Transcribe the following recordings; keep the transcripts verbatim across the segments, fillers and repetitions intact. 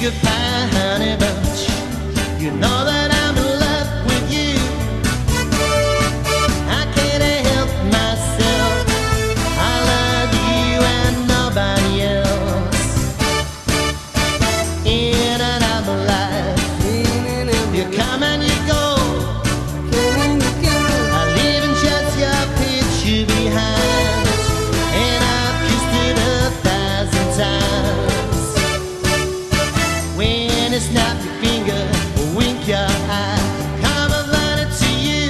Goodbye, honey bunch. You know that I'm in love with you. I can't help myself. I love you and nobody else. In and out of life, you come and you go. I live in just your picture behind, and I've kissed it a thousand times. When you snap your finger or wink your eye, come and run it to you.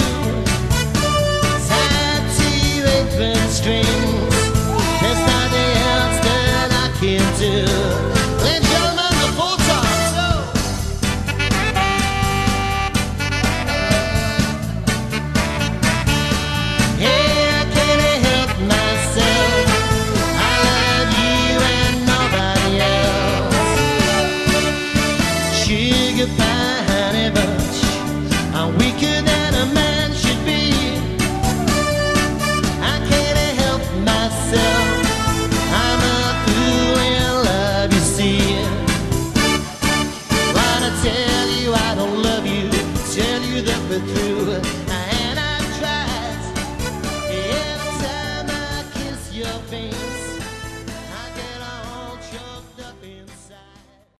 Tied to your apron strings, there's nothing else that I can do. Ladies and gentlemen, the full time show. Yeah, I can't help myself. I love you and nobody else. Sugar pie, honey bunch, I'm weaker than a man should be. I can't help myself. I'm a fool in love, you see. Wanna tell you I don't love you, tell you that we're through, and I tried. Every time I kiss your face,